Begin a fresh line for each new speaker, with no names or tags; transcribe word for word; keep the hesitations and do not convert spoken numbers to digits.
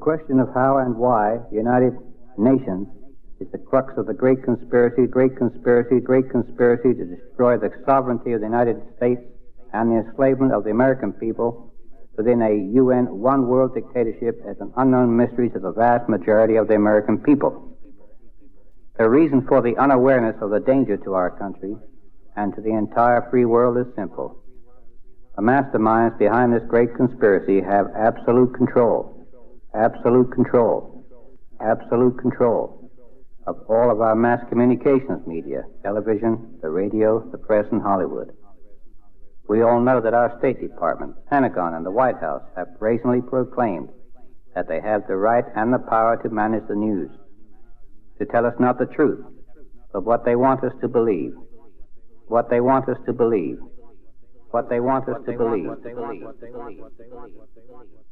question of how and why the United Nations is the crux of the great conspiracy, great conspiracy, great conspiracy to destroy the sovereignty of the United States and the enslavement of the American people within a U N one-world dictatorship as an unknown mystery to the vast majority of the American people. The reason for the unawareness of the danger to our country and to the entire free world is simple. The masterminds behind this great conspiracy have absolute control, absolute control, absolute control of all of our mass communications media, television, the radio, the press, and Hollywood. We all know that our State Department, Pentagon, and the White House have brazenly proclaimed that they have the right and the power to manage the news, to tell us not the truth, but what they want us to believe, what they want us to believe, what they want us to believe.